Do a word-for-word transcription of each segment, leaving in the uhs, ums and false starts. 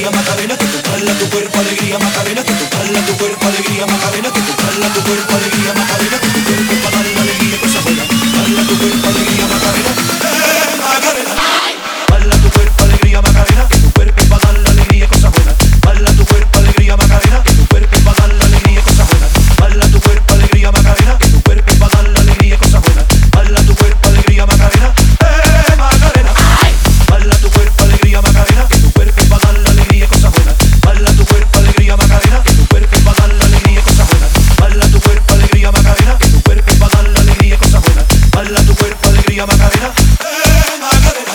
alegría Macarena, que tu bala tu cuerpo alegría Macarena, que tu bala tu cuerpo alegría Macarena, que tu bala tu cuerpo alegría Macarena, que tu cuerpo pa' dar la alegría cosa buena, bala tu cuerpo alegría Macarena, eh Macarena, bala tu cuerpo alegría Macarena, que tu cuerpo pa' dar la alegría cosa buena, bala tu cuerpo alegría Macarena, que tu cuerpo pa' dar la alegría cosa buena, bala tu cuerpo alegría Macarena, que tu cuerpo pa' dar la alegría cosa buena, bala tu cuerpo alegría Macarena, eh Macarena, bala tu cuerpo alegría Macarena, que tu cuerpo pa' dar la alegría cosa buena, bala tu cuerpo alegría Macarena, que tu cuerpo pa' dar la alegría cosa buena, bala tu cuerpo alegría Macarena, que tu cuerpo pa' dar la alegría cosa buena, bala tu cuerpo alegría Macarena, eh Macarena.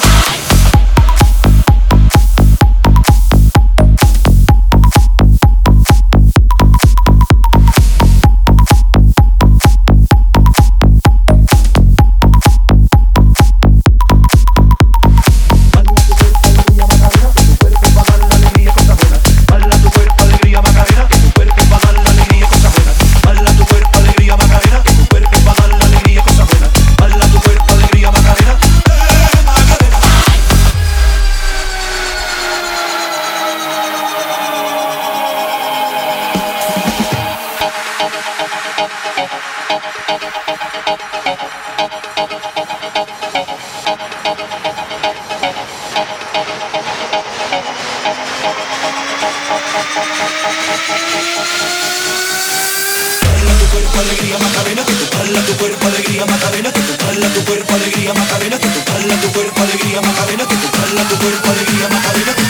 Alegría Macarena, que tu bala tu cuerpo alegría Macarena, que tu bala tu cuerpo alegría Macarena, que tu bala tu cuerpo alegría Macarena, que tu bala tu cuerpo alegría Macarena.